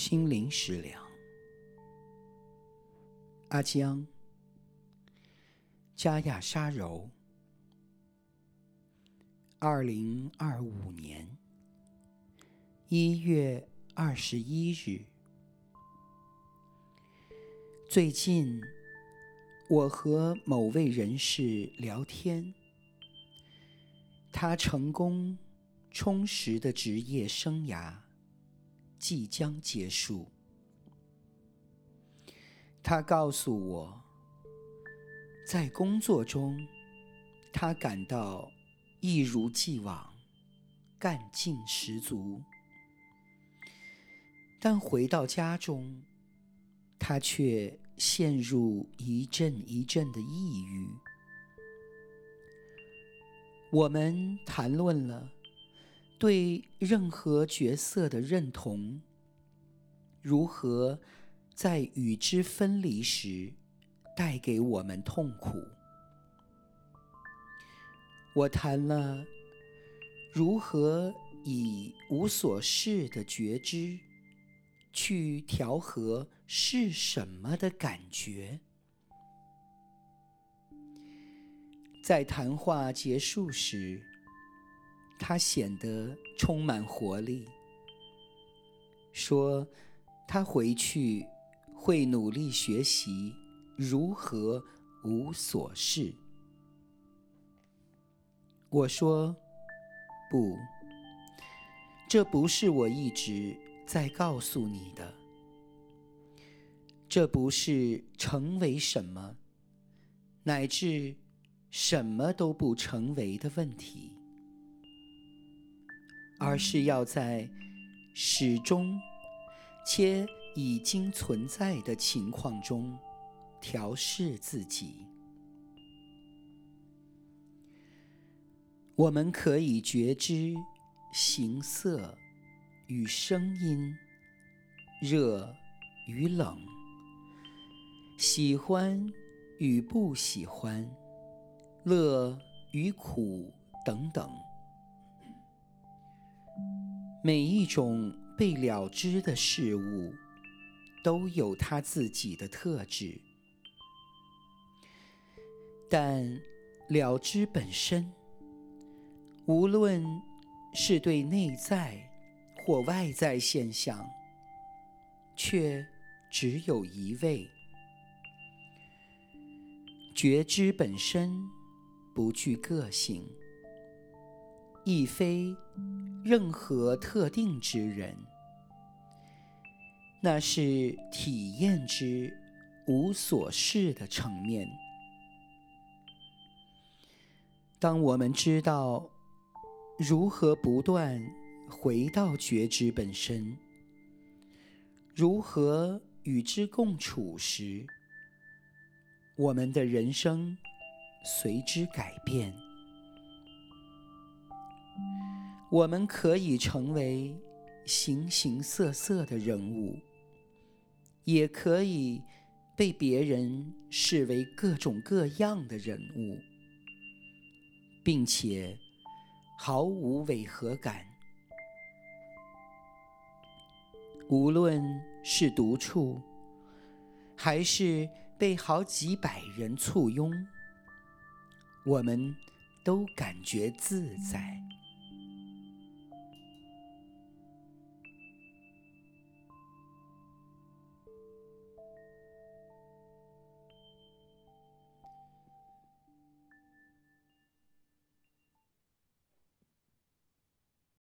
心灵食粮。阿江，加亚沙柔，2025年1月21日。最近我和某位人士聊天，他成功充实的职业生涯即将结束。他告诉我，在工作中他感到一如既往，干劲十足，但回到家中，他却陷入一阵一阵的抑郁。我们谈论了对任何角色的认同，如何在与之分离时带给我们痛苦。我谈了如何以无所事的觉知去调和是什么的感觉。在谈话结束时，他显得充满活力，说他回去会努力学习如何无所事。我说，不，这不是我一直在告诉你的，这不是成为什么，乃至什么都不成为的问题，而是要在始终且已经存在的情况中调试自己。我们可以觉知形色与声音，热与冷，喜欢与不喜欢，乐与苦等等。每一种被了知的事物都有它自己的特质，但了知本身，无论是对内在或外在现象，却只有一位。觉知本身不具个性，亦非任何特定之人，那是体验之无所事的层面。当我们知道如何不断回到觉知本身，如何与之共处时，我们的人生随之改变。我们可以成为形形色色的人物，也可以被别人视为各种各样的人物，并且毫无违和感。无论是独处，还是被好几百人簇拥，我们都感觉自在。